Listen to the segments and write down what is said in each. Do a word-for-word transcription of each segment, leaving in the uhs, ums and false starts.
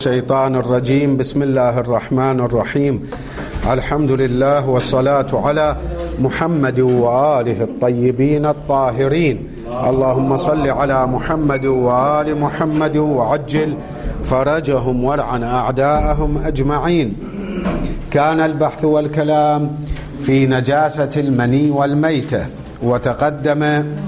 الشيطان الرجيم. بسم الله الرحمن الرحيم. الحمد لله والصلاة على محمد وآله الطيبين الطاهرين. اللهم صل على محمد وآل محمد وعجل فرجهم والعن أعداءهم أجمعين. كان البحث والكلام في نجاسة المني والميتة، وتقدم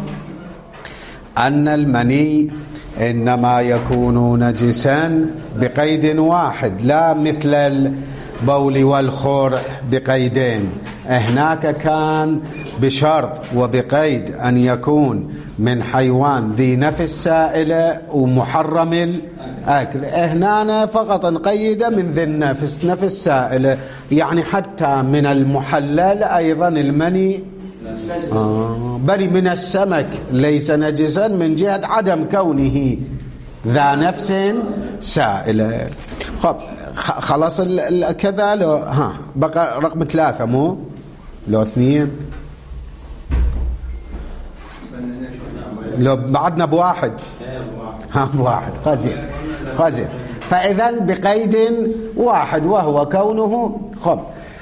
أن المني إنما يكون نجسا بقيد واحد، لا مثل البول والخور بقيدين. هناك كان بشرط وبقيد أن يكون من حيوان ذي نفس سائلة ومحرم الأكل. هنا فقط نقيد من ذي النفس نفس سائلة، يعني حتى من المحلل أيضا المني آه بل من السمك ليس نجسا من جهة عدم كونه ذا نفس سائلة. خب خلاص كذا. لو ها بقى رقم ثلاثة مو لو اثنين، لو بعدنا بواحد ها بواحد خزين خزين فإذا بقيد واحد وهو كونه. خب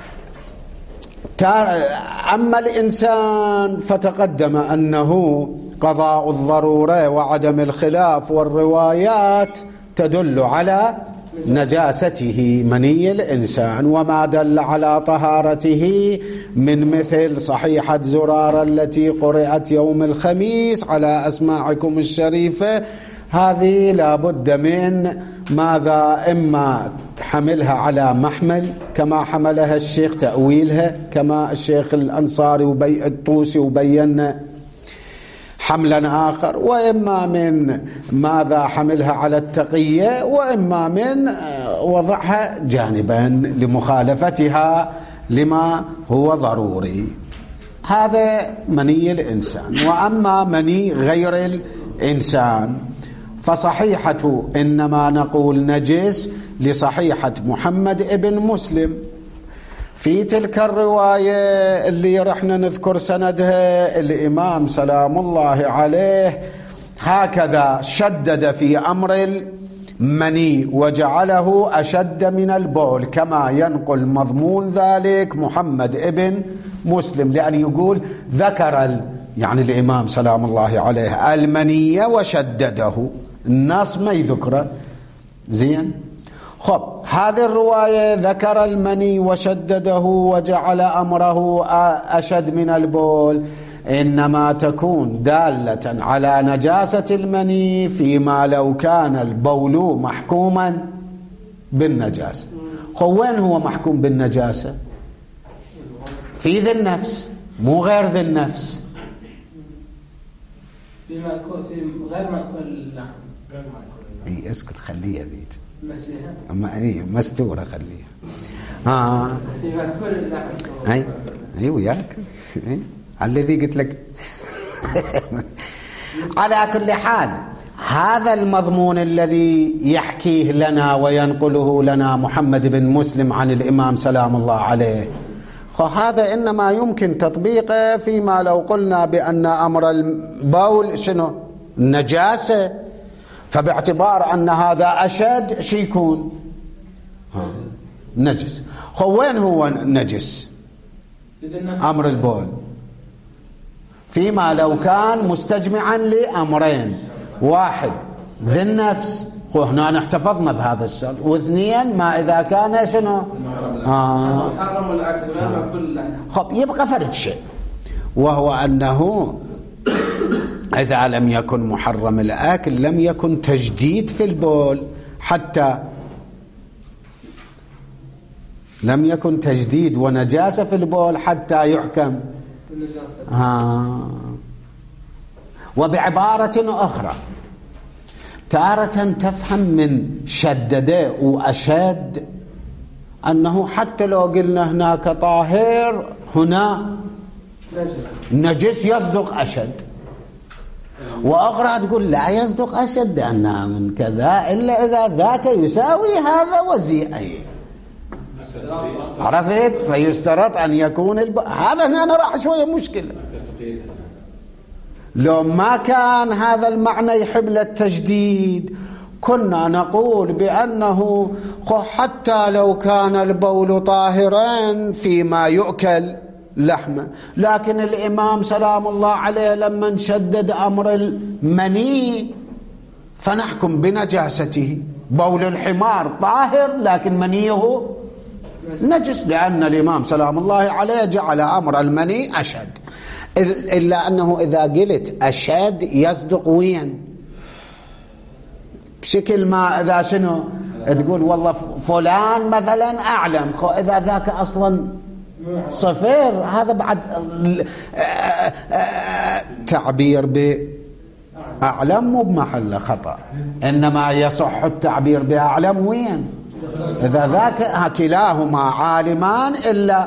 أما الإنسان فتقدم أنه قضاء الضرورة وعدم الخلاف والروايات تدل على نجاسته مني الإنسان، وما دل على طهارته من مثل صحيحة زرارة التي قرأت يوم الخميس على أسماعكم الشريفة، هذه لابد من ماذا؟ إما حملها على محمل كما حملها الشيخ، تأويلها كما الشيخ الأنصاري وبي الطوسي وبينا حملا آخر، وإما من ماذا حملها على التقية، وإما من وضعها جانبا لمخالفتها لما هو ضروري. هذا مني الإنسان. وأما مني غير الإنسان فصحيحة إنما نقول نجس لصحيحة محمد ابن مسلم. في تلك الرواية اللي رحنا نذكر سندها، الإمام سلام الله عليه هكذا شدد في أمر المني وجعله أشد من البول، كما ينقل مضمون ذلك محمد ابن مسلم، لأن يقول ذكر ال... يعني الإمام سلام الله عليه المنية وشدده، الناس ما يذكره زين. خب هذه الرواية ذكر المني وشدده وجعل أمره أشد من البول، إنما تكون دالة على نجاسة المني فيما لو كان البول محكوما بالنجاسة. خب وين هو محكوم بالنجاسة؟ في ذي النفس، مو غير ذي النفس. في مأكول في غير مأكول اللحم. اي اسكت خليها ذيك مسيها اما اي مستوره خليها. اه في مأكول اللحم. اي اي وياك اي الذي قلت لك. على كل حال هذا المضمون الذي يحكيه لنا وينقله لنا محمد بن مسلم عن الإمام سلام الله عليه، هذا إنما يمكن تطبيقه فيما لو قلنا بأن أمر البول شنو؟ نجاسة، فباعتبار أن هذا أشد شي يكون نجس. هو وين هو نجس؟ أمر البول فيما لو كان مستجمعا لأمرين، واحد ذي النفس، وهنا احتفظنا بهذا الشرط، واثنين ما إذا كان شنو آه. حرم الأكل غير مأكول اللحم. خب يبقى فرد شيء، وهو أنه إذا لم يكن محرم الأكل لم يكن تجديد في البول، حتى لم يكن تجديد ونجاسة في البول حتى يحكم آه. وبعبارة أخرى تارة تفهم من شدد وأشد أنه حتى لو قلنا هناك طاهر هنا نجس يصدق أشد، وأخرى تقول لا يصدق أشد أنها من كذا إلا إذا ذاك يساوي هذا وزيئي. عرفت؟ فيشترط أن يكون الب... هذا هنا راح شوية مشكلة. لو ما كان هذا المعنى يحمل التجديد كنا نقول بأنه حتى لو كان البول طاهرا فيما يؤكل لحمه، لكن الإمام سلام الله عليه لما شدد أمر المني فنحكم بنجاسته. بول الحمار طاهر لكن منيه نجس، لأن الإمام سلام الله عليه جعل أمر المني أشد. إلا أنه إذا قلت أشد يصدق وين بشكل ما، إذا شنو تقول والله فلان مثلا أعلم، إذا ذاك أصلا صفير، هذا بعد تعبير بأعلم مو بمحل خطأ، إنما يصح التعبير بأعلم وين إذا ذاك كلاهما عالمان إلا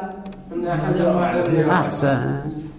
أحسن.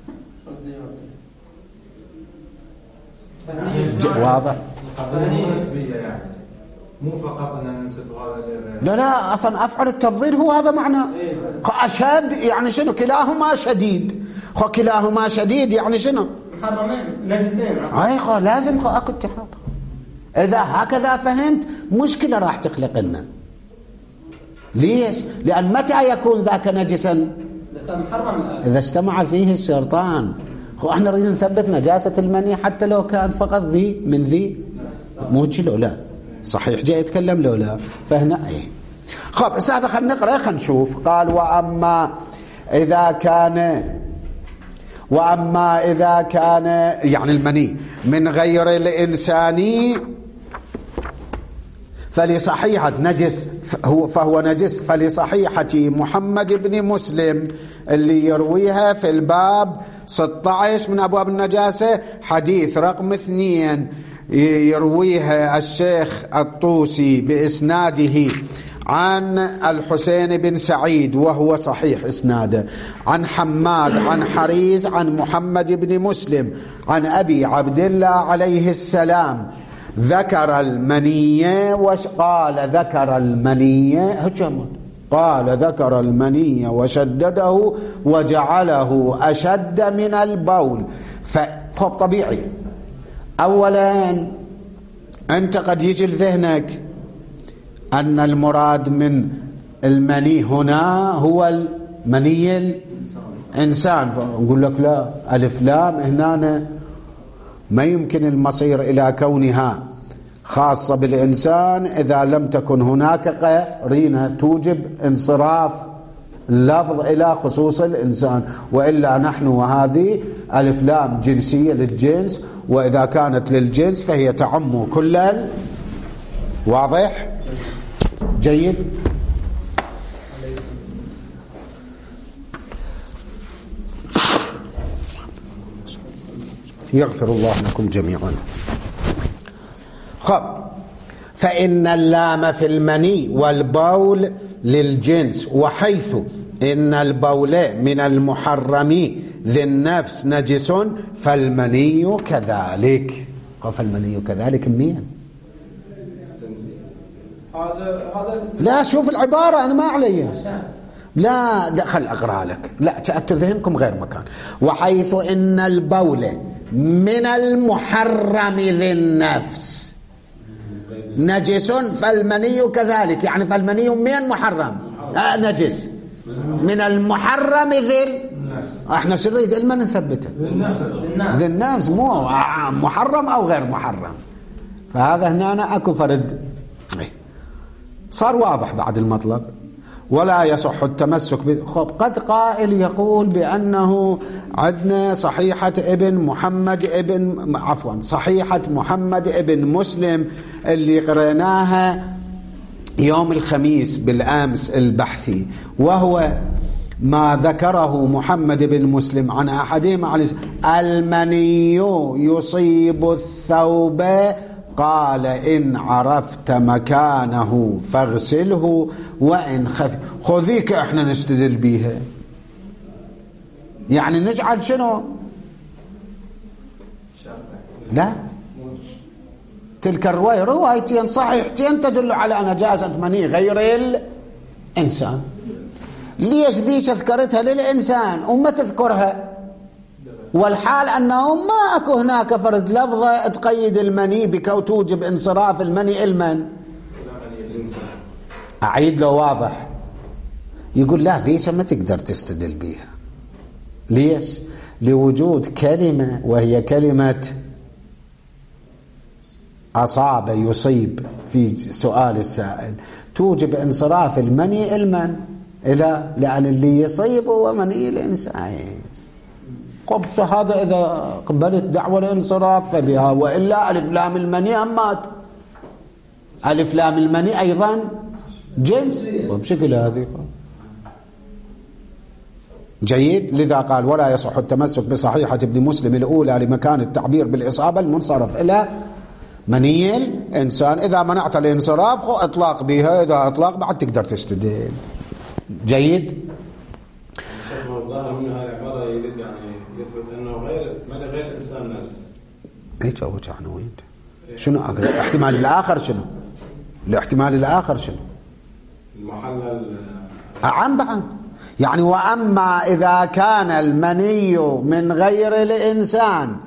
واضح؟ نسبية يعني مو فقط أن ننسب هذا. لا لا، أصلا أفعل التفضيل هو هذا معناه. أشد يعني شنو؟ كلاهما شديد. خو كلاهما شديد يعني شنو؟ محرمين نجسين. أي خو لازم خو أكو اتحاد. إذا هكذا فهمت مشكلة راح تخلق لنا. ليش؟ لأن متى يكون ذاك نجسا؟ إذا اجتمع فيه الشرطان. هو احنا نريد نثبت نجاسة المني حتى لو كان فقط ذي من ذي، مو لو لا صحيح جاي يتكلم لو لا، فهنا ايه. خب بس هذا خلينا نقرأ خلينا نشوف. قال وأما إذا كان وأما إذا كان يعني المني من غير الإنساني فلصحيحة نجس، هو فهو نجس. فلصحيحة محمد بن مسلم اللي يرويها في الباب ستة عشر من أبواب النجاسة، حديث رقم اثنين يرويها الشيخ الطوسي بإسناده عن الحسين بن سعيد وهو صحيح إسناده، عن حماد عن حريز عن محمد بن مسلم عن أبي عبد الله عليه السلام ذكر المنية وقال ذكر المنية هجمت قال ذكر المنية وشدده وجعله أشد من البول. فخب طبيعي أولا أنت قد يجي لذهنك أن المراد من المني هنا هو المني الإنسان، فنقول لك لا، ألف لام هنا ما يمكن المصير إلى كونها خاصة بالإنسان إذا لم تكن هناك قرينة توجب انصراف اللفظ إلى خصوص الإنسان، وإلا نحن وهذه ألف لام جنسية للجنس، وإذا كانت للجنس فهي تعم كل ال... واضح؟ جيد. يغفر الله لكم جميعا. خب فإن اللام في المني والبول للجنس، وحيث إن البول من المحرم ذي النفس نجس فالمني كذلك. فالمني كذلك مين؟ لا شوف العبارة أنا ما علي، لا دخل أقرأ لك، لا تأتوا ذهنكم غير مكان. وحيث إن البول من المحرم ذي النفس نجس فالمني كذلك، يعني فالمني من محرم آه نجس من المحرم ذي، احنا شو نريد إلما نثبته ذي النفس، مو محرم أو غير محرم. فهذا هنا أنا أكو فرد صار واضح بعد المطلب. ولا يصح التمسك ب... خب قد قائل يقول بأنه عندنا صحيحة ابن محمد ابن عفوا صحيحة محمد ابن مسلم اللي قرأناها يوم الخميس بالأمس البحثي، وهو ما ذكره محمد بن مسلم عن أحدهما عن المني يصيب الثوب قال إن عرفت مكانه فاغسله وإن خف. خذيك احنا نستدل بيها، يعني نجعل شنو؟ لا تلك الرواية روايتين صحيحتين تدل على نجاسة مني غير الإنسان. ليش ذيش اذكرتها للإنسان وما تذكرها والحال أنه ما أكو هناك فرد لفظة تقيد المني بكو توجب انصراف المني المن. أعيد له واضح. يقول لا ذيش ما تقدر تستدل بيها. ليش؟ لوجود كلمة وهي كلمة أصاب يصيب في سؤال السائل توجب انصراف المني المن إلى لأن اللي يصيب هو مني الإنسان. قبس هذا إذا قبلت دعوة الانصراف فبها، وإلا ألف لام المني أمات. ألف لام المني أيضا جنس وبشكل هذه جيد. لذا قال ولا يصح التمسك بصحيحة ابن مسلم الأولى لمكان التعبير بالإصابة المنصرف إلى مني الإنسان. إذا منعت الانصراف خو إطلاق بها، إذا إطلاق بعد تقدر تستدل. جيد. الظاهر من هذه العبارة يريد يعني يثبت أنه غير ما غير الإنسان نجس. إيش هو عنوين؟ شنو الاحتمال الآخر؟ شنو الاحتمال الآخر؟ شنو المحلل أعم بعد يعني وأما إذا كان المني من غير الإنسان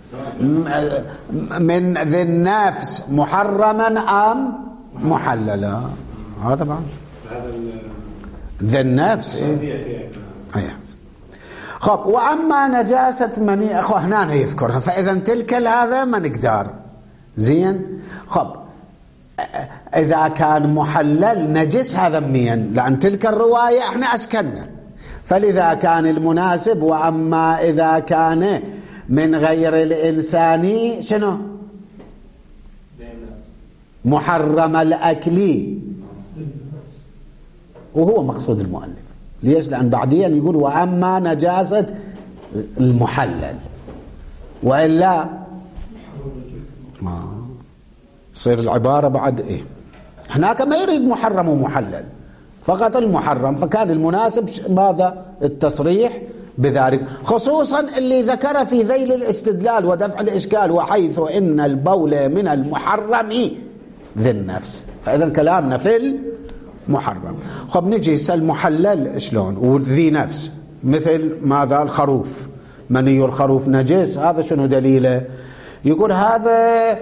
من ذي النفس محرما أم محللا، هذا بعد ذي النفس إيه؟ أيه. خب وأما نجاسة مني أخو هنا يذكرها، فإذا تلك هذا ما نقدر زين. خب إذا كان محلل نجس هذا مين، لأن تلك الرواية احنا أسكننا، فلذا كان المناسب وأما إذا كان من غير الإنساني شنو محرم الأكل، وهو مقصود المؤلف. ليش؟ لأن بعدين يقول وأما نجاسة المحلل، وإلا ما صير العبارة بعد إيه. هناك ما يريد محرم ومحلل، فقط المحرم، فكان المناسب ماذا التصريح بذلك، خصوصا اللي ذكر في ذيل الاستدلال ودفع الإشكال وحيث إن البول من المحرم ذي النفس، فإذا كلامنا في المحرم. خب نجي المحلل شلون وذي نفس، مثل ماذا الخروف، مني الخروف نجس، هذا شنو دليله؟ يقول هذا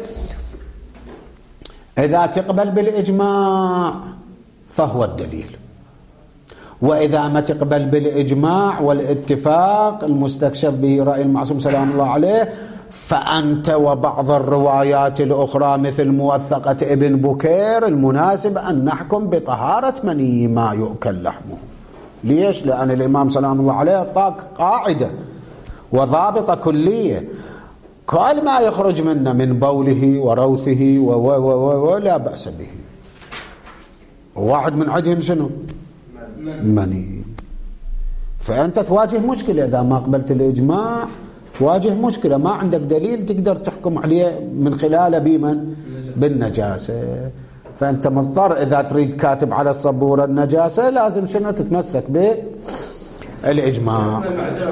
إذا تقبل بالإجماع فهو الدليل، وإذا ما تقبل بالإجماع والاتفاق المستكشف به رأي المعصوم سلام الله عليه، فأنت وبعض الروايات الأخرى مثل موثقة ابن بكير المناسب أن نحكم بطهارة مني ما يؤكل لحمه. ليش؟ لأن الإمام سلام الله عليه طاق قاعدة وضابطة كلية، كل ما يخرج منا من بوله وروثه ولا بأس به. واحد من عدهم شنو؟ مني. فأنت تواجه مشكلة إذا ما قبلت الإجماع، تواجه مشكلة، ما عندك دليل تقدر تحكم عليه من خلاله بمن؟ بالنجاسة. فأنت مضطر إذا تريد كاتب على السبورة النجاسة لازم شنو تتمسك بالإجماع.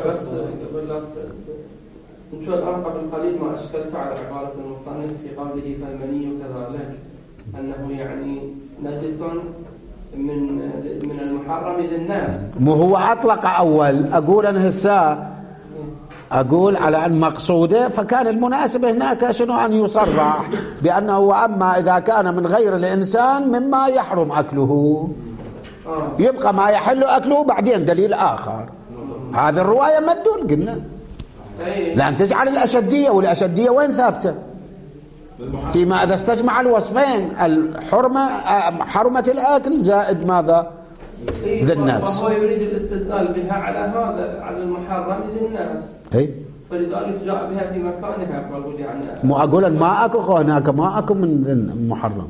انتم الآن قبل قليل ما أشكلت على عبارة المصنف في قوله فالمني كذلك أنه يعني نجس من من المحرم ذي النفس. مو هو أطلق أول، أقول أنا هسه أقول على أن مقصوده، فكان المناسب هناك شنو أن يصرح بأنه وأما إذا كان من غير الإنسان مما يحرم أكله، يبقى ما يحل أكله بعدين دليل آخر. هذه الرواية ما تدل قلنا، لأن تجعل الأشدية، والأشدية وين ثابتة؟ فيما إذا استجمع الوصفين الحرمة حرمة الأكل زائد ماذا؟ ذي النفس. وهو يريد الاستدلال بها على هذا على المحرم ذي النفس، أي فلذلك جاء بها في مكانها. فأقول يعني مو أقول ما أكو هناك ما أكو من المحرم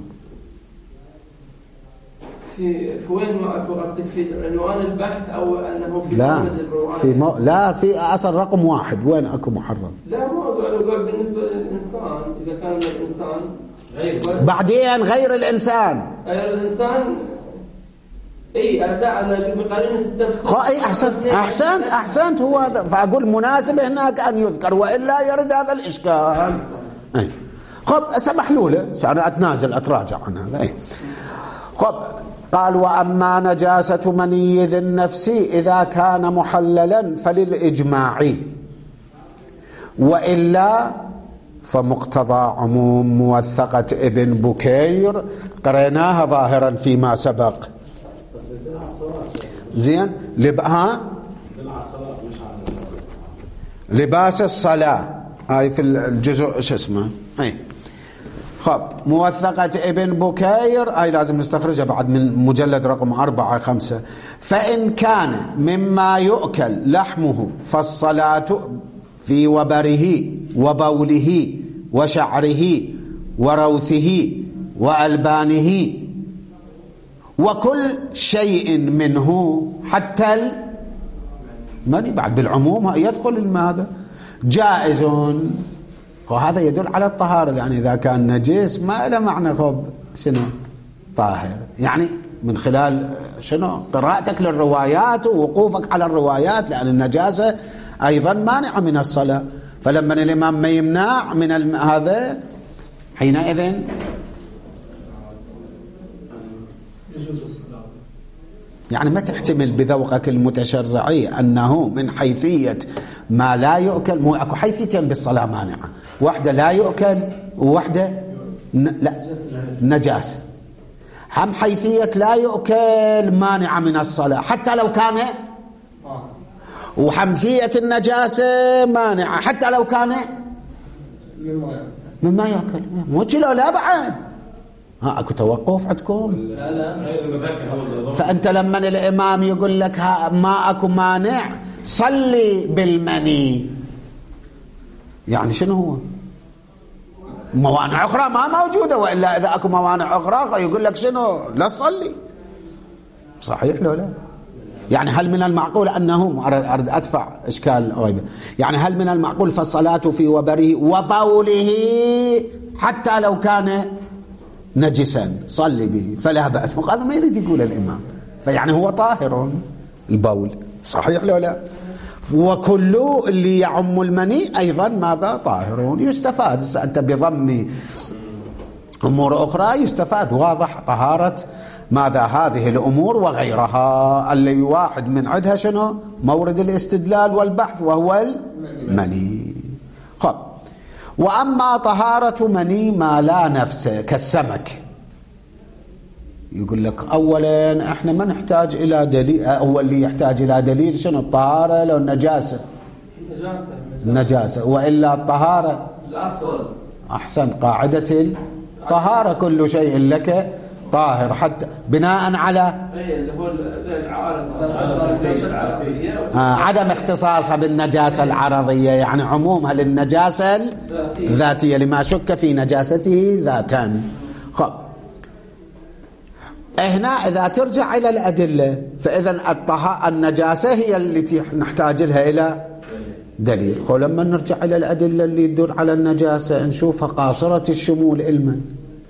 في في وين ما أكو قصدك في عنوان البحث أو أنه في لا في مو... لا في أصل رقم واحد وين أكو محرم؟ لا مو أقول بالنسبة للإنسان إذا كان من الإنسان غير بعدين غير الإنسان غير الإنسان اي اداء انا بقرينه التفسير. اي احسنت احسنت احسنت هو هذا. فاقول مناسب هناك ان يذكر والا يرد هذا الاشكال. اي خب سمح له انا اتنازل اتراجع عن هذا. اي خب قال واما نجاسه مني ذي النفس اذا كان محللا فللاجماع وإلا فمقتضى عموم موثقة ابن بكير قريناها ظاهرا فيما سبق. زين لبها لباس الصلاة هاي في الجزء شو اسمه اي خب موثقة ابن بكير هاي لازم نستخرجها بعد من مجلد رقم أربعة خمسة. فإن كان مما يؤكل لحمه فالصلاة في وبره وبوله وشعره وروثه وألبانه وكل شيء منه حتى المني بعد بالعموم يدخل هذا جائز، وهذا يدل على الطهارة. يعني إذا كان نجس ما له معنى خب شنو طاهر، يعني من خلال شنو قراءتك للروايات ووقوفك على الروايات، لأن النجاسة أيضا مانعة من الصلاة. فلما الإمام ما يمنع من الم... هذا حينئذ يعني ما تحتمل بذوقك المتشرعي أنه من حيثية ما لا يؤكل، مو أكو حيثيتين بالصلاة مانعة، واحدة لا يؤكل وواحدة ن... لا نجاسة. هم حيثية لا يؤكل مانعة من الصلاة حتى لو كان، وحمثية النجاسة مانعة حتى لو كان مما يأكل. مو كلا لا بعد ها اكو توقف عندكم؟ لا لا. فأنت لما الإمام يقول لك ما اكو مانع صلي بالمني، يعني شنو هو؟ موانع أخرى ما موجودة، وإلا إذا اكو موانع أخرى يقول لك شنو لا تصلي. صحيح لو لا؟ يعني هل من المعقول أنه أرد أدفع إشكال غيبة، يعني هل من المعقول فالصلاة في وبره وبوله حتى لو كان نجسا صلي به فلا بأس؟ هذا ما يريد يقول الإمام. فيعني هو طاهر البول، صحيح لو لا؟ وكل اللي يعم المني أيضا ماذا طاهر يستفاد. أنت بضم أمور أخرى يستفاد، واضح طهارة ماذا هذه الأمور وغيرها اللي واحد من عدها شنو مورد الاستدلال والبحث وهو المني. خب وأما طهارة مني ما لا نفس كالسمك، يقول لك أولا احنا ما نحتاج إلى دليل، أول اللي يحتاج إلى دليل شنو الطهارة لو النجاسة النجاسة، وإلا الطهارة الأصل. أحسن، قاعدة الطهارة كل شيء لك طاهر حتى بناء على آه عدم اختصاصها بالنجاسة العرضية، يعني عمومها للنجاسة الذاتية لما شك في نجاسته ذاتا. خب هنا إذا ترجع إلى الأدلة فإذا النجاسة هي التي نحتاج لها إلى دليل. خب لما نرجع إلى الأدلة اللي تدل على النجاسة نشوفها قاصرة الشمول علما.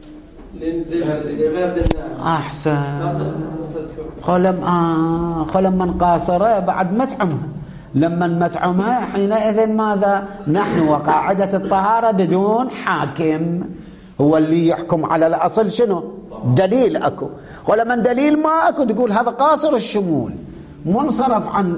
أحسن. خلم آه خلما نقاصره بعد متعمها، لما متعمها حينئذ ماذا نحن وقاعدة الطهارة بدون حاكم هو اللي يحكم على الأصل شنو دليل أكو، ولما دليل ما أكو تقول هذا قاصر الشمول منصرف عن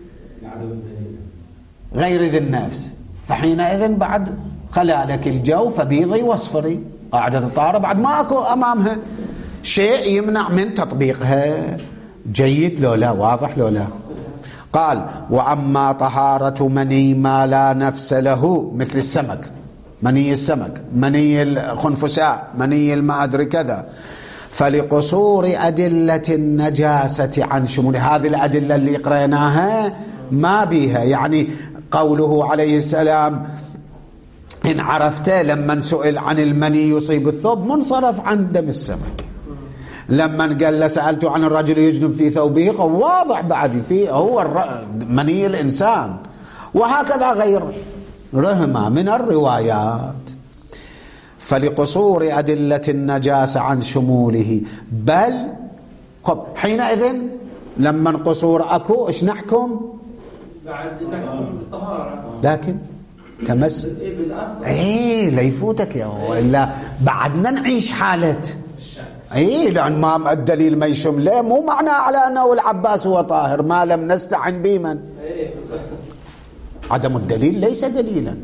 غير ذي النفس، فحينئذ بعد خلالك الجو فبيضي واصفري. قاعدة الطهارة بعد ما أكو أمامها شيء يمنع من تطبيقها. جيد لو لا؟ واضح لو لا؟ قال وأما طهارة مني ما لا نفس له مثل السمك، مني السمك، مني الخنفساء، مني ما أدري كذا، فلقصور أدلة النجاسة عن شمول هذه الأدلة اللي قرأناها ما بيها. يعني قوله عليه السلام إن عرفته لما سئل عن المني يصيب الثوب منصرف عن دم السمك، لما قال سألت عن الرجل يجنب في ثوبه واضح بعد فيه هو مني الإنسان، وهكذا غير رهما من الروايات. فلقصور أدلة النجاسة عن شموله بل خب حينئذ لما قصور أكو إيش نحكم؟ بعد نحكم بالطهارة، لكن تمس ايه لا يفوتك يا وإلا بعدنا نعيش حالة ايه، لأن ما الدليل ما يشمله مو معنى على أنه العباس هو طاهر ما لم نستعن بمن. عدم الدليل ليس دليلا،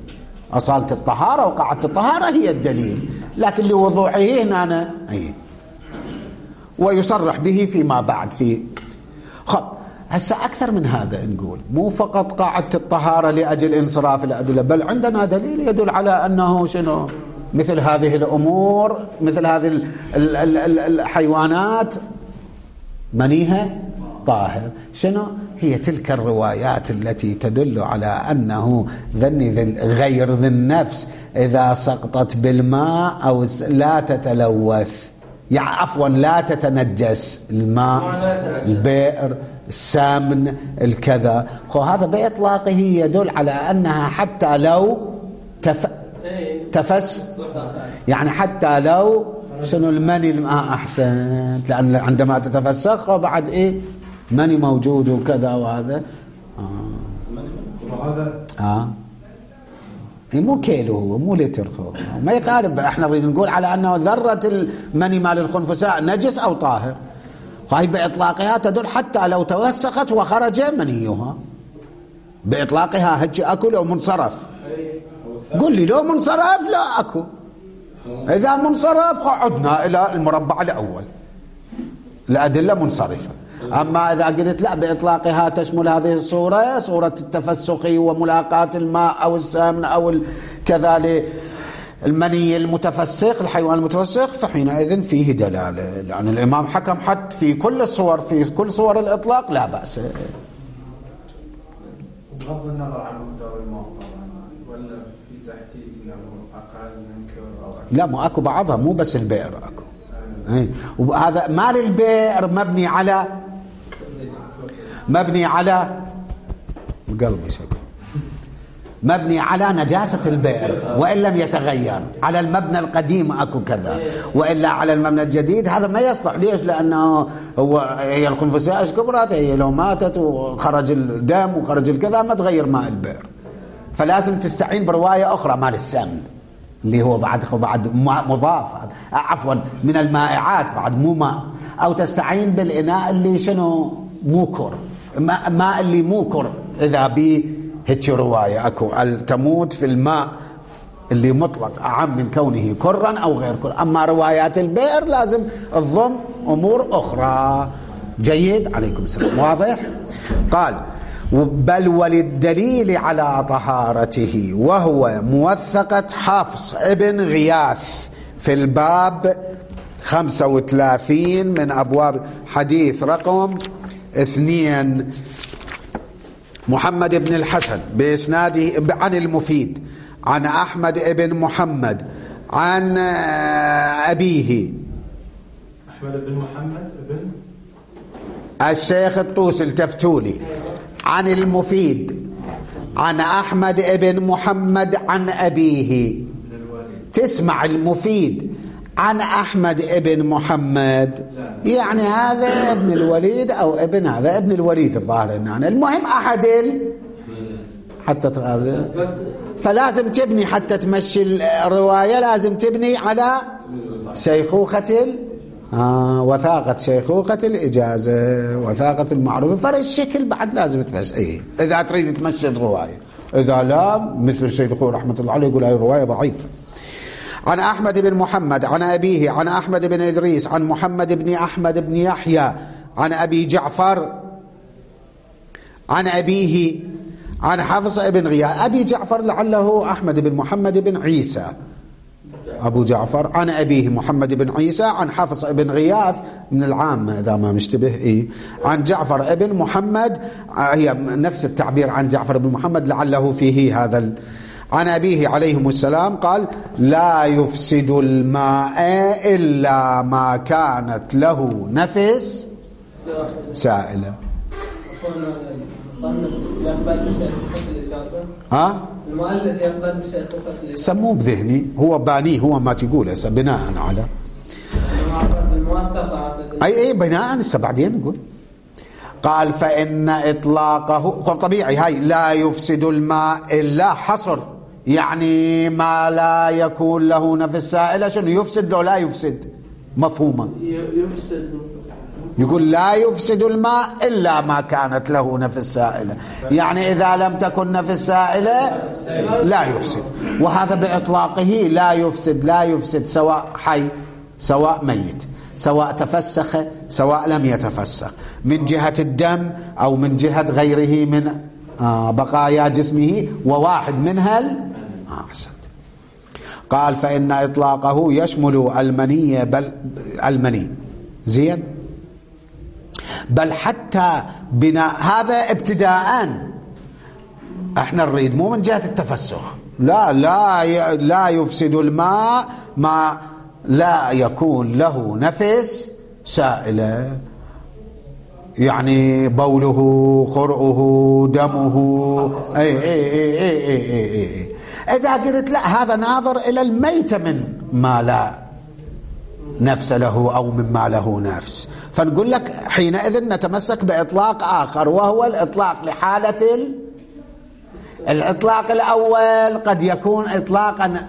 أصالة الطهارة وقاعدة الطهارة هي الدليل، لكن لوضوحه هنا أنا أي ويصرح به فيما بعد في خب. هسه أكثر من هذا نقول مو فقط قاعدة الطهارة لأجل انصراف الأدلة، بل عندنا دليل يدل على أنه شنو مثل هذه الأمور، مثل هذه الحيوانات منيها طاهر. شنو هي تلك الروايات التي تدل على أنه ذني غير ذي النفس إذا سقطت بالماء أو لا تتلوث، يعني عفوا لا تتنجس الماء، البئر، السمن، الكذا. خو هذا بإطلاقه يدل على أنها حتى لو تف... تفس، يعني حتى لو شنو المني الماء أحسن، لأن عندما تتفسخ بعد إيه مني موجود وكذا وهذا آه. آه. مو كيلو هو مو لتر هو ما يقارب. احنا نريد نقول على أنه ذرة المني مال الخنفساء نجس أو طاهر، وهي بإطلاقها تدل حتى لو توسخت وخرج منيها بإطلاقها. هجي أكل أو منصرف، قل لي لو منصرف لا أكل، إذا منصرف عدنا إلى المربع الأول الأدلة منصرفة. أما إذا قلت لا بإطلاقها تشمل هذه الصورة، صورة التفسخ وملاقاة الماء أو السمن أو كذا المني المتفسخ الحيوان المتفسخ، فحينئذ فيه دلالة، لأن الإمام حكم حتى في كل الصور، في كل صور الإطلاق لا بأس. بغض النظر عن مقدار الموقع ولا في تحديد له أقل منكر أو لا، مو أكو بعضها مو بس البئر أكو. أي. وهذا مال البئر مبني على مبني على قلبي شكل مبني على نجاسة البئر وإن لم يتغير، على المبنى القديم أكو كذا، وإلا على المبنى الجديد هذا ما يصلح. ليش؟ لأنه هو هي الخنفساء ايش كبرت، هي لو ماتت وخرج الدم وخرج الكذا ما تغير ماء البئر، فلازم تستعين برواية أخرى مال السمن اللي هو بعد بعد مضاف، عفوا من المائعات بعد مو ماء، أو تستعين بالإناء اللي شنو موكر، ماء, ماء اللي موكر إذا به هيك رواية أكو تموت في الماء اللي مطلق أعم من كونه كرا أو غير كر. أما روايات البئر لازم الضم أمور أخرى. جيد، عليكم السلام، واضح؟ قال بل وللدليل على طهارته وهو موثقة حفص ابن غياث في الباب خمسة وثلاثين من أبواب حديث رقم اثنين، محمد بن الحسن بإسناده عن المفيد عن أحمد بن محمد عن أبيه. أحمد بن محمد بن الشيخ الطوسي التفتولي عن المفيد عن أحمد بن محمد عن أبيه. تسمع المفيد عن أحمد ابن محمد، يعني هذا ابن الوليد أو ابن هذا ابن الوليد الظاهر يعني. المهم أحد ال... حتى تغادر، فلازم تبني حتى تمشي الرواية لازم تبني على شيخوخة ال... آه وثاقة شيخوخة الإجازة، وثاقة المعروف، فرق الشكل بعد لازم تمشي. إيه إذا تريد تمشي الرواية، إذا لا مثل السيد أخوه رحمة الله عليه يقول هاي الرواية ضعيفة. عن أحمد بن محمد عن أبيه عن أحمد بن إدريس عن محمد بن أحمد بن يحيى عن أبي جعفر عن أبيه عن حفص بن غياث. أبي جعفر لعله أحمد بن محمد بن عيسى، أبو جعفر عن أبيه محمد بن عيسى عن حفص بن غياث من العامة إذا ما مشتبه. إيه عن جعفر بن محمد، هي نفس التعبير عن جعفر بن محمد لعله فيه هذا ال... عن أبيه عليهم السلام قال لا يفسد الماء إلا ما كانت له نفس سائلة. ها المؤلف يقبل بشيخوخة الإجازة، سموه بذهني، هو بانيه، هو ما تقوله بناء على أي أي بناء هسه بعدين نقول. قال فإن إطلاقه طبيعي، هاي لا يفسد الماء إلا حصر، يعني ما لا يكون له نفس سائلة. شنو يفسد لو لا يفسد؟ مفهومة يفسد، يقول لا يفسد الماء إلا ما كانت له نفس سائلة، يعني إذا لم تكن نفس سائلة لا يفسد. وهذا بإطلاقه لا يفسد لا يفسد سواء حي سواء ميت، سواء تفسخ سواء لم يتفسخ، من جهة الدم أو من جهة غيره من بقايا جسمه، وواحد منها أحسن. قال فإن إطلاقه يشمل المني بل المني زين بل حتى بناء هذا ابتداء. احنا نريد مو من جهة التفسخ، لا لا لا يفسد الماء ما لا يكون له نفس سائلة، يعني بوله خرؤه دمه. اي اي اي اي اي اي اي. اذا قلت لا هذا ناظر الى الميت من ما لا نفس له او مما له نفس، فنقول لك حينئذ نتمسك باطلاق اخر، وهو الاطلاق لحالة ال... الاطلاق الاول قد يكون اطلاقا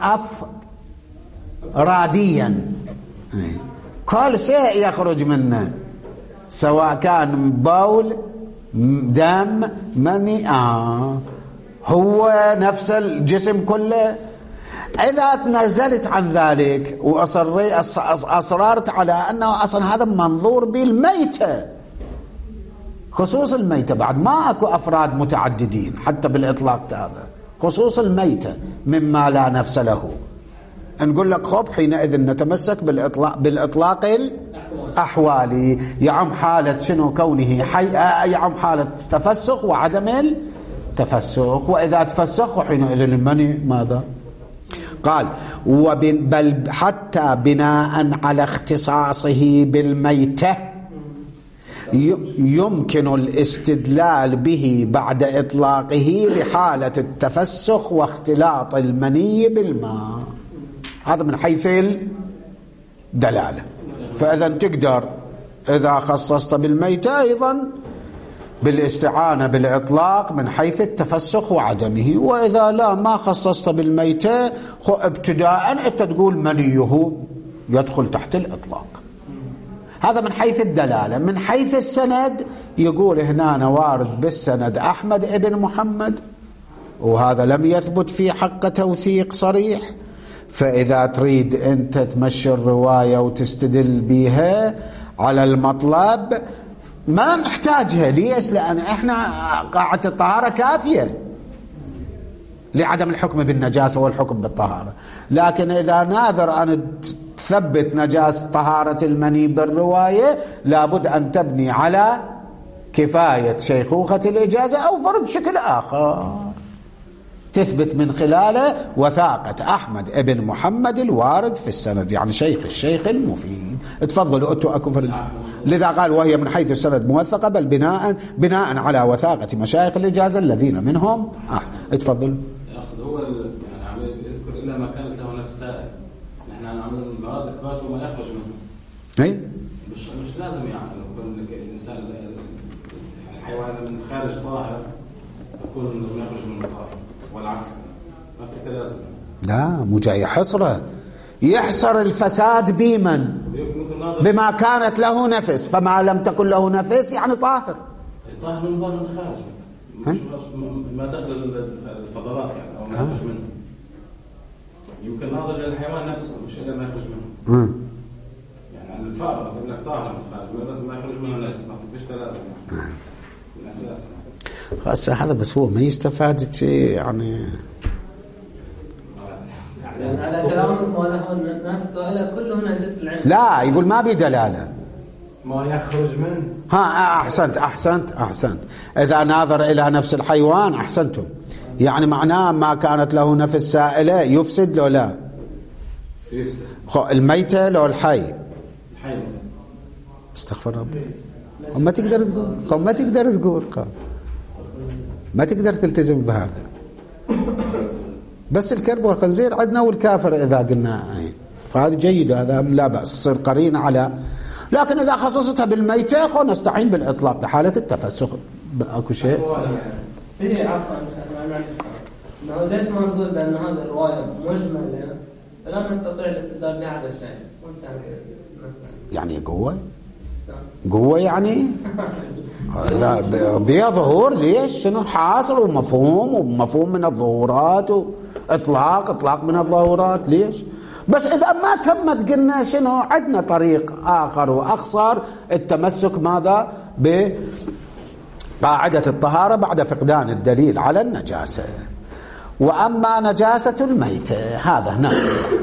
افراديا، كل شيء يخرج منه سواء كان بول دم مني آه هو نفس الجسم كله. إذا تنزلت عن ذلك وأصررت على أنه أصلا هذا منظور بالميتة، خصوص الميتة، بعد ما أكو أفراد متعددين حتى بالإطلاق هذا، خصوص الميتة مما لا نفس له، نقول لك خب حينئذ نتمسك بالإطلاق بالإطلاق الأحوالي، يعم حالة شنو كونه حي، يعم حالة تفسخ وعدم التفسخ، وإذا تفسخ حينئذ المني ماذا؟ قال بل حتى بناء على اختصاصه بالميتة يمكن الاستدلال به بعد إطلاقه لحالة التفسخ واختلاط المني بالماء. هذا من حيث الدلالة. فإذا تقدر إذا خصصت بالميتة أيضا بالاستعانة بالإطلاق من حيث التفسخ وعدمه، وإذا لا ما خصصت بالميتة ابتداء أنت تقول منيه يدخل تحت الإطلاق. هذا من حيث الدلالة. من حيث السند يقول هنا وارد بالسند أحمد ابن محمد، وهذا لم يثبت في حق توثيق صريح، فإذا تريد أنت تمشي الرواية وتستدل بها على المطلب ما نحتاجها. ليش؟ لأن إحنا قاعدة الطهارة كافية لعدم الحكم بالنجاسة والحكم بالطهارة. لكن إذا ناظر أن تثبت نجاسة طهارة المني بالرواية لابد أن تبني على كفاية شيخوخة الإجازة أو فرض شكل آخر تثبت من خلاله وثاقة أحمد ابن محمد الوارد في السند، يعني شيخ الشيخ المفيد. تفضلوا أنتوا أكو فرد. لذا قال وهي من حيث السند موثقة بل بناء بناء على وثاقة مشايخ الإجازة الذين منهم آه. تفضلوا. أقصد هو يعني عم يذكر إلا ما كانت له نفس سائل، نحن عم المراد إثباته ما يخرج منه. أي مش مش لازم يعني يكون الإنسان الحيوان من خارج طاهر يكون ما يخرج منه طاهر والعكس، ما في تلازم. لا مو جاي حصره، يحصر الفساد بمن؟ بما كانت له نفس، فما لم تكن له نفس يعني طاهر. طاهر من بره من خارج، ما دخل الفضلات يعني او ما يخرج منه. يمكن ناظر للحيوان نفسه مش الا ما يخرج منه. م. يعني الفأر بتقول لك طاهر من الخارج بس ما يخرج منه نجس، ما فيش تلازم يعني. من الاساس خلاص هذا بس هو ما يستفاد شيء يعني. على كلامك ولا الناس سؤاله كله نجس العين. لا يقول ما بدلاله ما يخرج منه. ها احسنت احسنت احسنت. اذا ناظر الى نفس الحيوان احسنتم، يعني معناه ما كانت له نفس سائله يفسد لو لا يفسد الميته لو الحي الحي استغفر ربي. وما تقدر تقول ما تقدر تقول ما تقدر تلتزم بهذا. بس الكلب والخنزير عندنا والكافر إذا قلنا، فهذا جيد، هذا لا بأس صير قرين على. لكن إذا خصصتها بالميتة خو نستعين بالإطلاق لحالة التفسخ. أكو شيء فيه عفوا إنه ليش ما نقول بأن هذه الرواية مجملة فلا نستطيع الاستدلال بها على شيء يعني قوة قوة يعني لا بيها ظهور. ليش؟ شنو حاصل ومفهوم ومفهوم من الظهورات و... إطلاق إطلاق من الظهورات. ليش؟ بس إذا ما تمت قلنا شنو؟ عندنا طريق آخر وأخصر، التمسك ماذا؟ بقاعدة الطهارة بعد فقدان الدليل على النجاسة. وأما نجاسة الميتة هذا نعم،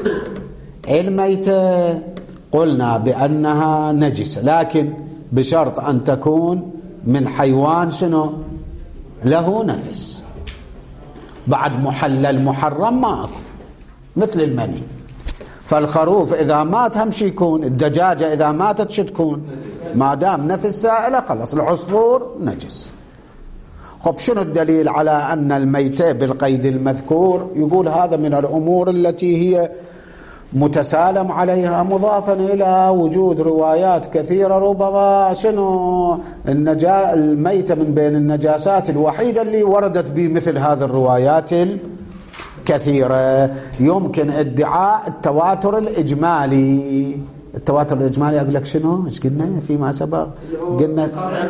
الميتة قلنا بأنها نجسة، لكن بشرط أن تكون من حيوان شنو؟ له نفس. بعد محلل محرم ما أكو، مثل المني. فالخروف إذا مات هم شي يكون، الدجاجة إذا ماتت شو تكون؟ ما دام نفس سائلة خلص. العصفور نجس. خب شنو الدليل على أن الميتة بالقيد المذكور؟ يقول هذا من الأمور التي هي متسالم عليها، مضافا إلى وجود روايات كثيرة ربما شنو النجا الميتة من بين النجاسات الوحيدة اللي وردت بمثل هذه الروايات الكثيرة. يمكن ادعاء التواتر الإجمالي. التواتر الإجمالي أقول لك شنو؟ إيش قلنا فيما سبق؟ قلنا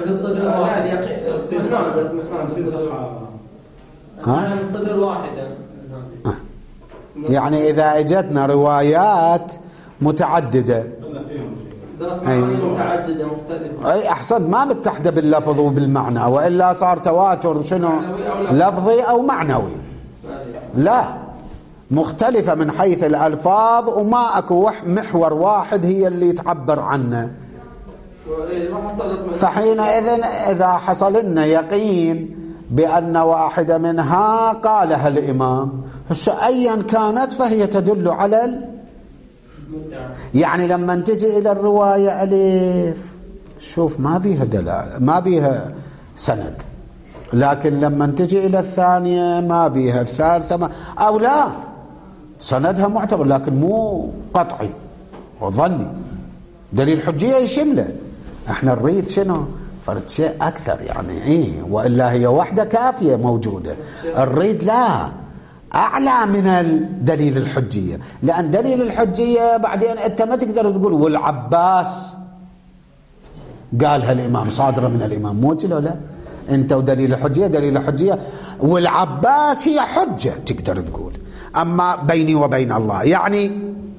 ها؟ صدر واحدة. يعني إذا اجتنا روايات متعددة أي متعددة مختلفة، أي أحسن، ما متحدة باللفظ وبالمعنى، وإلا صار تواتر شنو؟ لفظي أو معنوي. لا، مختلفة من حيث الألفاظ، وما أكو محور واحد هي اللي تعبر عنه. فحينئذ إذا حصل لنا يقين بأن واحدة منها قالها الإمام، أيا كانت فهي تدل على ال... يعني لما تجي إلى الرواية ألف شوف ما بيها دلالة، ما بيها سند، لكن لما تجي إلى الثانية ما بيها، الثالثة ما، أو لا سندها معتبر لكن مو قطعي وظني، دليل حجية يشمله. احنا نريد شنو؟ فرد شيء أكثر يعني إيه، وإلا هي واحدة كافية موجودة. نريد لا أعلى من الدليل الحجية، لأن دليل الحجية بعدين أنت ما تقدر تقول والعباس قالها الإمام صادرة من الإمام، مو كده لا، أنت ودليل الحجية دليل الحجية والعباس هي حجة تقدر تقول. أما بيني وبين الله يعني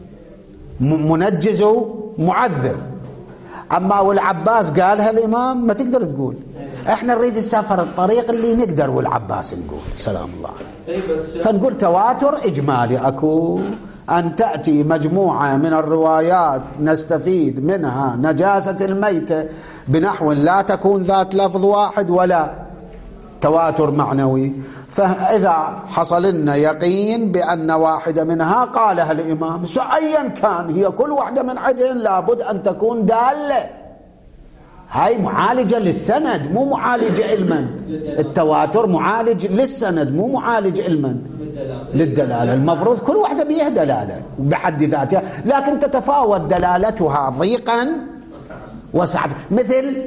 منجز ومعذر، أما والعباس قالها الإمام ما تقدر تقول. احنا نريد السفر الطريق اللي نقدر والعباس نقول سلام الله عليه. فنقول تواتر إجمالي أكو، أن تأتي مجموعة من الروايات نستفيد منها نجاسة الميتة بنحو لا تكون ذات لفظ واحد ولا تواتر معنوي. فإذا حصل لنا يقين بأن واحدة منها قالها الإمام، أيا كان هي كل واحدة من عدن لابد أن تكون دالة، هاي معالجة للسند مو معالجة علما. التواتر معالج للسند مو معالج علما للدلالة. المفروض كل واحدة بيها دلالة بحد ذاتها، لكن تتفاوت دلالتها ضيقا وسعة. مثل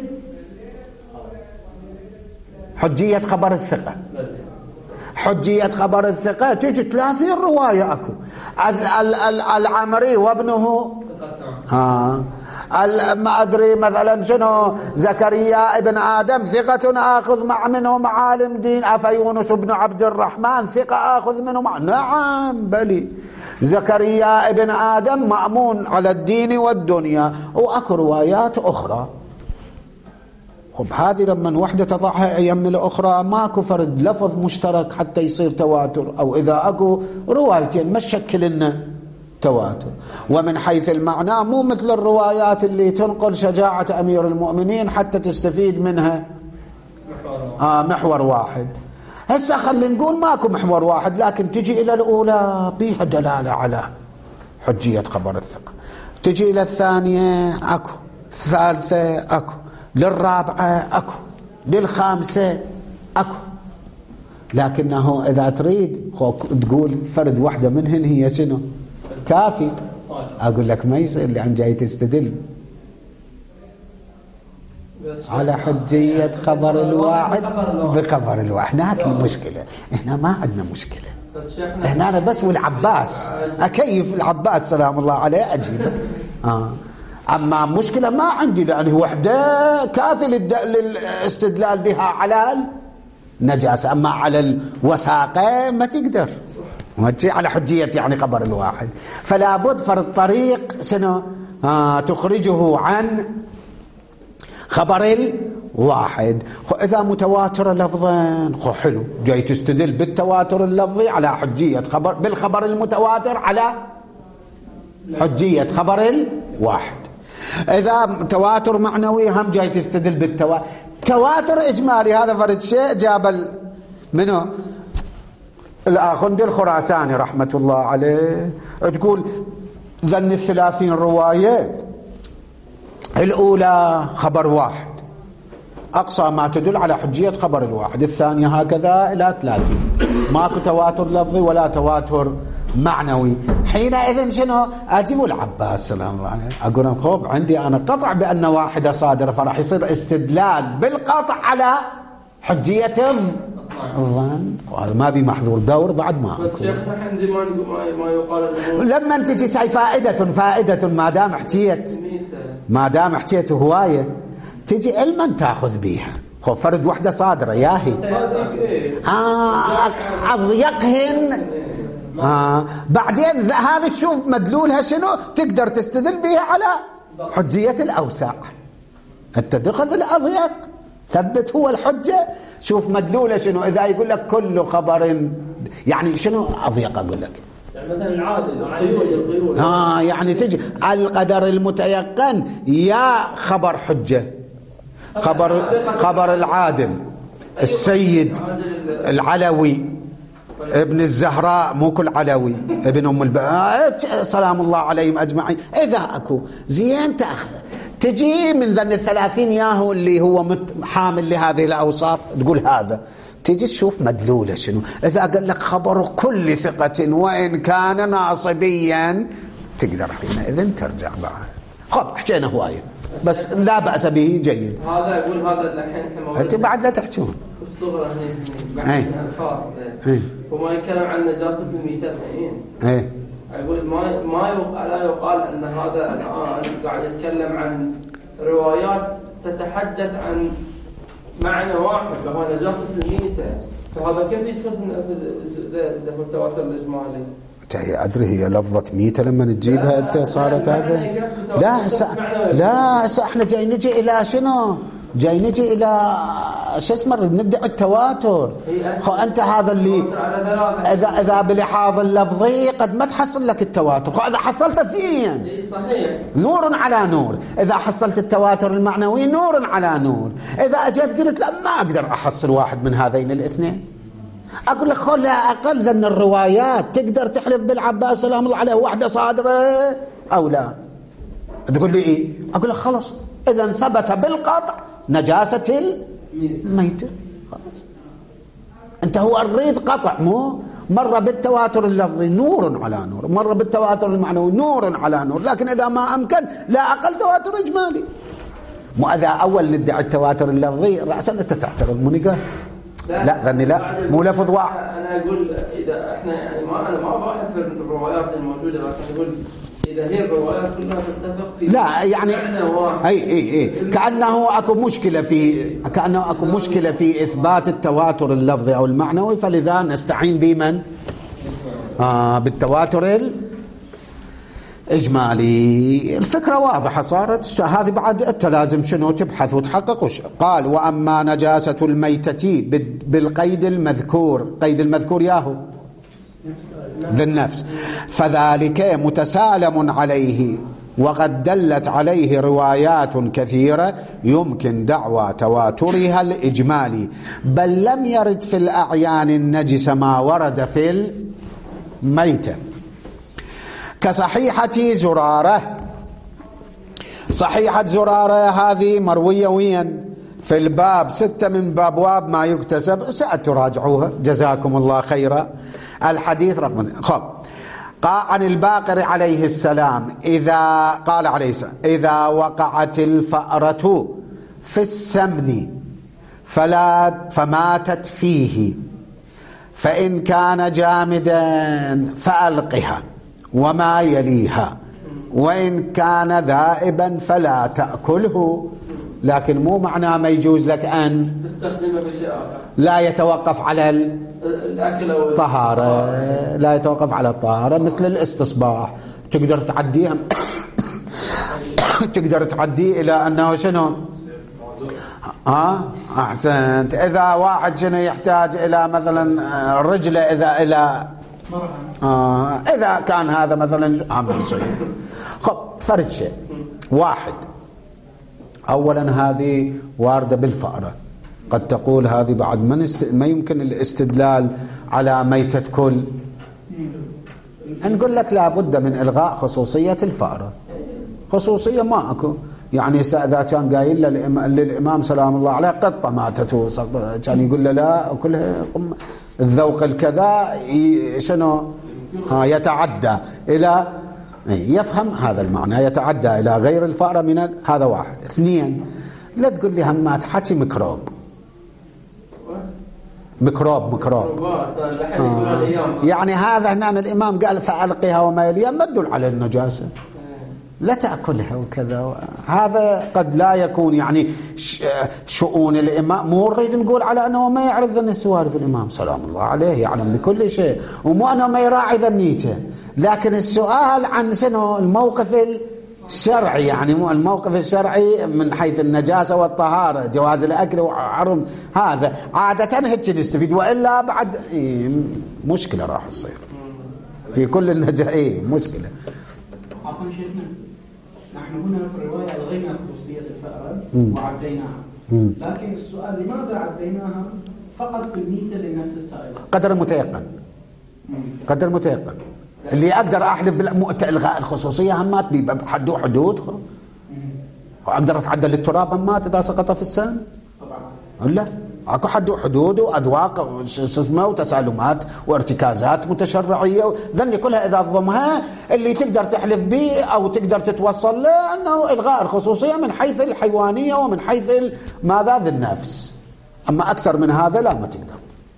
حجية خبر الثقة، حجية خبر الثقة تيجي ثلاثين رواية أكو، العمري وابنه ها، ما أدري مثلا شنو زكريا ابن آدم ثقة آخذ مع منه معالم دين، أفيونس بن عبد الرحمن ثقة آخذ منه مع، نعم بلي زكريا ابن آدم مأمون على الدين والدنيا، وأكو روايات أخرى. خب هذه لما وحدة تضعها أيام الأخرى ماكو فرد لفظ مشترك حتى يصير تواتر، أو إذا أكو روايتين ما تشكل لنا تواتر. ومن حيث المعنى مو مثل الروايات اللي تنقل شجاعة أمير المؤمنين حتى تستفيد منها آه محور واحد. هسه خلي نقول ماكو محور واحد، لكن تجي إلى الأولى بيها دلالة على حجية خبر الثقة، تجي إلى الثانية أكو، الثالثة أكو، للرابعة أكو، للخامسة أكو. لكنه إذا تريد تقول فرد واحدة منهن هي شنو كافي، أقول لك ما يصير، لأن جاي تستدل على حجية خبر الواحد بخبر الواحد. هناك المشكلة، إحنا ما عندنا مشكلة، إحنا أنا بس والعباس أكيف العباس سلام الله عليه أجيب آه. أما مشكلة ما عندي، لأنه وحدة كافي للاستدلال بها على النجاسة، أما على الوثاقة ما تقدر على حجية يعني خبر الواحد. فلا بد فرض طريق شنو آه تخرجه عن خبر الواحد. إذا متواتر لفظا خو حلو، جاي تستدل بالتواتر اللفظي على حجية خبر بالخبر المتواتر على حجية خبر الواحد. إذا تواتر معنوي هم جاي تستدل بالتواتر. تواتر إجمالي هذا فرد شيء جاب منه الآخندي الخراساني رحمة الله عليه، تقول ذن الثلاثين رواية الأولى خبر واحد أقصى ما تدل على حجية خبر الواحد، الثانية هكذا إلى ثلاثين، ماكو تواتر لفظي ولا تواتر معنوي. حينئذ شنو أجيب العباس سلام الله عليه أقول خوب عندي أنا قطع بأن واحدة صادرة، فرح يصير استدلال بالقطع على حجية الظن، وهذا ما بي محظور دور بعد ما بس شيخنا عندي ما ما يقال لما تجي ساي فائدة فائدة ما دام حجيت ما دام حجيت هواية تجي علما تأخذ بيها. خو فرد وحدة صادرة ياهي آه أضيقهن آه بعدين هذا الشوف مدلولها شنو تقدر تستدل بها على حجية الأوسع. أنت تأخذ الأضيق ثبت هو الحجة، شوف مدلولة شنو. إذا يقول لك كل خبر يعني شنو أضيق أقول لك يعني مثلا العادل القيود آه يعني تجي القدر المتيقن يا خبر حجة خبر خبر العادل السيد العلوي ابن الزهراء مو كل علوي ابن أم البنات سلام الله عليهم أجمعين. إذا أكو زين تأخذ تجي من ذن الثلاثين ياهو اللي هو حامل لهذه الأوصاف تقول هذا، تجي تشوف مدلولة شنو. إذا قال لك خبر كل ثقة وإن كان ناصبيا تقدر حينئذ ترجع بعد. خب حكينا هواية بس لا بأس به جيد. هذا يقول هذا الحين أنت بعد لا تحكون الصغرى هنا بعد الفاص وما يتكلم عن نجاسة الميتة الحين. ايه يقول ما ما يقال لا يقال ان هذا الان قاعد يتكلم عن روايات تتحدث عن معنى واحد وهو نجاسة الميتة، فهذا كيف يدخل في التواتر الإجمالي؟ أدري هي لفظة ميتة لما نجيبها أنت صارت هذا لا س... لا س... احنا جاي نجي إلى شنو جاي نجي إلى شو اسمه ندعي التواتر. خو أنت هذا اللي إذا إذا بلحاظ اللفظي قد ما تحصل لك التواتر. خو إذا حصلت زين صحيح نور على نور، إذا حصلت التواتر المعنوي نور على نور. إذا أجيت قلت لا ما أقدر أحصل واحد من هذين الاثنين، أقول لك خل أقل ذن الروايات تقدر تحلف بالعباس سلام الله عليه واحدة صادرة أو لا، تقول لي إيه؟ أقول لك خلص إذا ثبت بالقطع نجاسة الميت خلاص. أنت هو الريد قطع، مو مرة بالتواتر اللفظي نور على نور، مرة بالتواتر المعنوي نور على نور، لكن إذا ما أمكن لا أقل تواتر إجمالي. مو إذا أول ندعي التواتر اللفظي رأسا أنت تعترض منقى لا ذني لا مو لفظ واحد. أنا أقول إذا إحنا يعني ما أنا ما بحث في الروايات الموجودة، لكن أقول إذا هي الروايات كلها تتفق في لا يعني أي أي أي كأنه أكو مشكلة في كأنه أكو مشكلة في إثبات التواتر اللفظي أو المعنوي، فلذا نستعين بمن آه بالتواتر الإجمالي. الفكرة واضحة صارت هذه. بعد أنت لازم شنو تبحث وتحقق. قال وأما نجاسة الميتة بالقيد المذكور، قيد المذكور ياهو ذي النفس، فذلك متسالم عليه وقد دلت عليه روايات كثيرة يمكن دعوى تواترها الإجمالي، بل لم يرد في الأعيان النجسة ما ورد في الميتة كصحيحة زرارة. صحيحة زرارة هذه مروية وين في الباب ستة من بابواب ما يكتسب، سأتراجعوها جزاكم الله خيرا. الحديث رقم خب قال عن الباقر عليه السلام إذا قال عليه السلام إذا وقعت الفأرة في السمن فلا فماتت فيه فإن كان جامدا فألقها وما يليها، وإن كان ذائبا فلا تأكله لكن مو معناه ما يجوز لك أن تستخدمه بشيء آخر. لا يتوقف على الأكل أو الطهارة، لا يتوقف على الطهارة، مثل الاستصباح تقدر تعديها تقدر تعدي إلى أنه شنو؟ ها أحسنت. إذا واحد شنو يحتاج إلى مثلا رجله، إذا إلى آه إذا كان هذا مثلا عم يصير. خب فرد شيء واحد، أولا هذه واردة بالفأرة، قد تقول هذه بعد ما, نست... ما يمكن الاستدلال على ميتة كل، نقول لك لابد من إلغاء خصوصية الفأرة. خصوصية ما أكو، يعني إذا كان قايل للإمام سلام الله عليه قطة ماتت كان يقول له لا كلها الذوق الكذا شنو يتعدى إلى، يفهم هذا المعنى، يتعدى إلى غير الفأرة من ال... هذا واحد. اثنين، لا تقول لي همات حكي ميكروب ميكروب ميكروب آه. يعني هذا هنا الإمام قال فألقيها وما يليها ما تدل على النجاسة، لا تأكلها وكذا. هذا قد لا يكون يعني شؤون الإمام، مو نريد نقول على أنه ما يعرف ذن سوالف الإمام سلام الله عليه، يعلم بكل شيء، ومو أنه ما يراعي ذنيته، لكن السؤال عن شنو الموقف الشرعي، يعني مو الموقف الشرعي من حيث النجاسة والطهارة، جواز الأكل وحرم، هذا عادة هيك نستفيد، وإلا بعد مشكلة راح تصير في كل النجاة، مشكلة. عفوا شيخنا، نحن هنا في الرواية ألغينا خصوصية الفأرة وعديناها، لكن السؤال لماذا عديناها فقط في الميتة لنفس السائلة؟ قدر متيقن، قدر متيقن اللي أقدر أحلف بالمؤتة إلغاء الخصوصية همات بحدو حدود، وأقدر أتعدل التراب همات إذا سقط في السن طبعا، لا اكو حد حدود واذواق اسمه وتسالمات وارتكازات متشرعيه، ذني كلها اذا ضمها اللي تقدر تحلف به او تقدر تتوصل له انه الغاء الخصوصيه من حيث الحيوانيه ومن حيث ماذا ذي النفس، اما اكثر من هذا لا ما تقدر.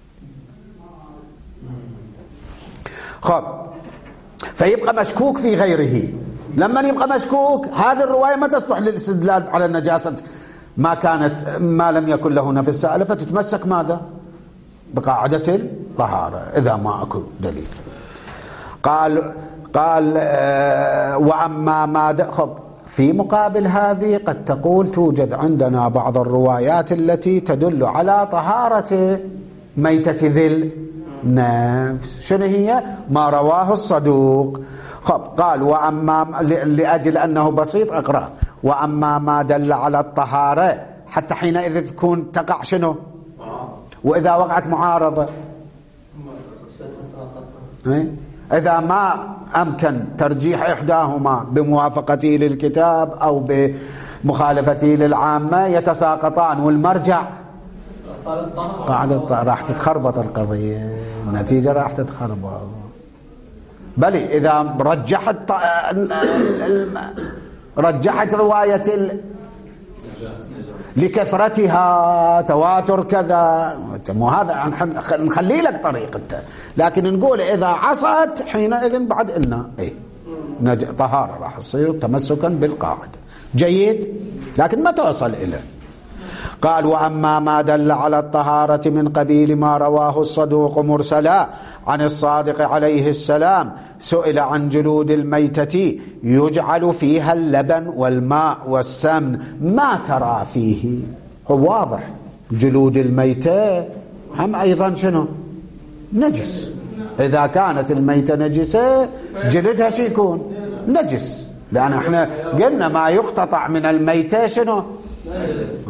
خب فيبقى مشكوك في غيره. لما يبقى مشكوك هذه الروايه ما تصلح للاستدلال على النجاسه ما كانت ما لم يكن له نفس سائلة، فتتمسك ماذا؟ بقاعدة الطهارة إذا ما أكو دليل. قال قال آه وأما ما خب في مقابل هذه قد تقول توجد عندنا بعض الروايات التي تدل على طهارة ميتة ذي النفس. شنو هي؟ ما رواه الصدوق. خب قال وأما لأجل أنه بسيط أقرأ، وأما ما دل على الطهارة حتى حينئذ تكون تقع شنو؟ وإذا وقعت معارضة، إذا ما أمكن ترجيح إحداهما بموافقته للكتاب أو بمخالفته للعامة يتساقطان، والمرجع قاعدة راح تتخربط القضية، النتيجة راح تتخربط. بل إذا رجحت رجحت رواية لكثرتها تواتر كذا، مو هذا نخلي لك طريقته، لكن نقول إذا عصت حينئذ بعد إلنا إيه طهارة راح تصير تمسكا بالقاعدة. جيد، لكن ما توصل إليه. قال وأما ما دل على الطهارة من قبيل ما رواه الصدوق مرسلا عن الصادق عليه السلام، سئل عن جلود الميتة يجعل فيها اللبن والماء والسمن، ما ترى فيه؟ هو واضح جلود الميتة هم أيضا شنو؟ نجس. إذا كانت الميتة نجسة جلدها شي يكون نجس، لأن احنا قلنا ما يقتطع من الميتة شنو؟ نجس.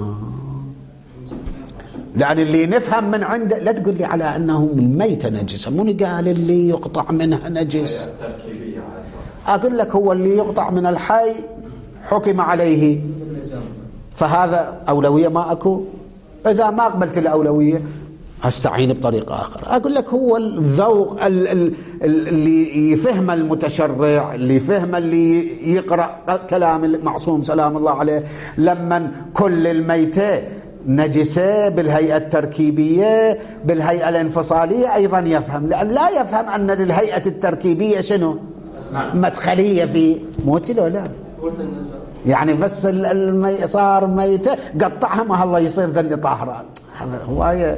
لأن اللي نفهم من عنده، لا تقول لي على أنه الميتة نجسة، مو قال اللي يقطع منها نجس، أقول لك هو اللي يقطع من الحي حكم عليه، فهذا أولوية ما أكو. إذا ما قبلت الأولوية أستعين بطريقة آخر. أقول لك هو الذوق اللي يفهم المتشرع، اللي يفهم اللي يقرأ كلام المعصوم سلام الله عليه، لما كل الميتة نجسة بالهيئة التركيبية بالهيئة الانفصالية أيضا يفهم، لأن لا يفهم أن للهيئة التركيبية شنو؟ مدخلية في موت له لا يعني بس المي صار ميتة قطعها ما الله يصير ذا اللي طاهرة. هذا هواية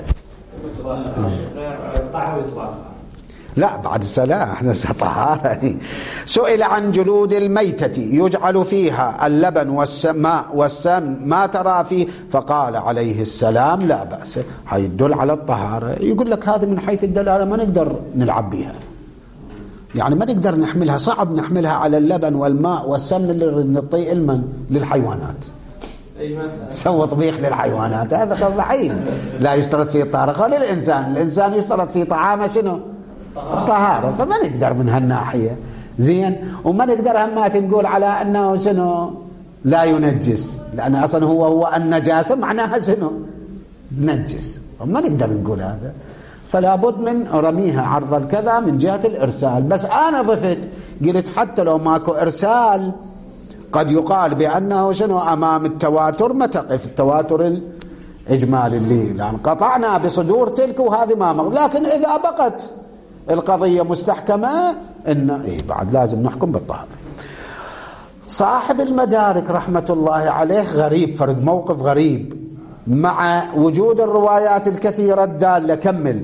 لا بعد السلام احنا طهارة. سئل عن جلود الميتة يجعل فيها اللبن والسماء والسم ما ترى فيه، فقال عليه السلام لا بأس، هاي يدل على الطهارة. يقول لك هذه من حيث الدلالة ما نقدر نلعب بها، يعني ما نقدر نحملها، صعب نحملها على اللبن والماء والسم اللي نطيء المن للحيوانات، سوى طبيخ للحيوانات، هذا ضعيف لا يشترط فيه الطهارة. للإنسان الإنسان يشترط فيه طعامه شنو؟ الطهارة، فما نقدر من هالناحية زين. وما نقدر همات نقول على أنه شنو لا ينجس، لأن أصلا هو هو النجاسة معناها شنو نجس، وما نقدر نقول هذا. فلا بد من رميها عرض الكذا من جهة الإرسال. بس أنا ضفت قلت حتى لو ماكو إرسال قد يقال بأنه شنو أمام التواتر ما تقف التواتر الإجمالي اللي لأن قطعنا بصدور تلك وهذه ما مر. لكن إذا بقت القضية مستحكمة إن إيه بعد لازم نحكم بالطهارة. صاحب المدارك رحمة الله عليه غريب، فرد موقف غريب مع وجود الروايات الكثيرة الدالة كمل،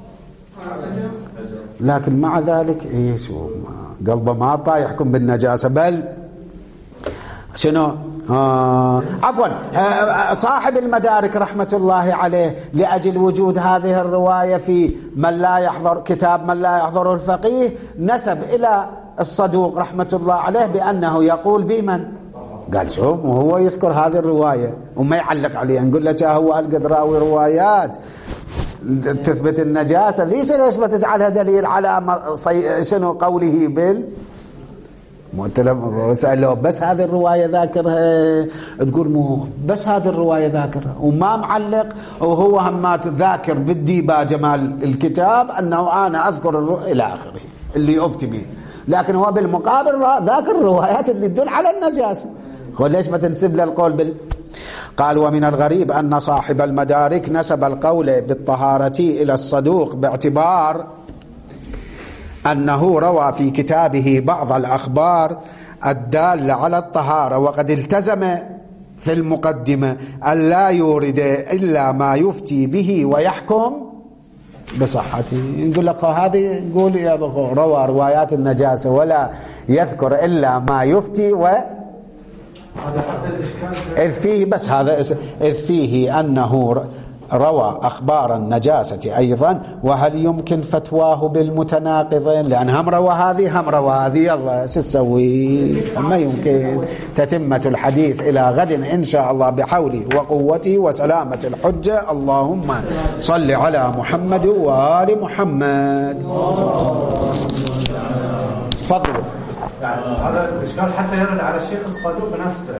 لكن مع ذلك ايش قلبه ما طايح يحكم بالنجاسة، بل شنو آه عفوا آه صاحب المدارك رحمة الله عليه لأجل وجود هذه الرواية في من لا يحضر كتاب من لا يحضر الفقيه نسب إلى الصدوق رحمة الله عليه بأنه يقول بمن قال شوف وهو يذكر هذه الرواية وما يعلق عليها، نقول له هو قد راوي روايات تثبت النجاسة، ليش ليش ما تجعلها دليل على شنو قوله بال سأله بس هذه الرواية ذاكرها، تقول مو بس هذه الرواية ذاكرها وما معلق، وهو همات ذاكر بالديباجة مال الكتاب أنه أنا أذكر الرواية إلى آخره اللي أفتي به، لكن هو بالمقابل ذاكر الروايات اللي تدل على النجاسة. وليش ما تنسب له القول بال قال ومن الغريب أن صاحب المدارك نسب القول بالطهارة إلى الصدوق باعتبار أنه روى في كتابه بعض الأخبار الدالة على الطهارة، وقد التزم في المقدمة أن لا يورد إلا ما يفتي به ويحكم بصحته. يقول لك هذه يقول يا بخو روى روايات النجاسة ولا يذكر إلا ما يفتي و إذ فيه بس هذا إذ فيه أنه روى أخبار النجاسة أيضا، وهل يمكن فتواه بالمتناقضين؟ لأن هم روى هذه هم روى هذه، يلا شو تسوي؟ ما يمكن. تتمة الحديث إلى غد إن شاء الله بحوله وقوته وسلامة الحجة. اللهم صل على محمد وآل محمد. تفضلوا. يعني هذا الإشكال حتى يرد على الشيخ الصدوق نفسه،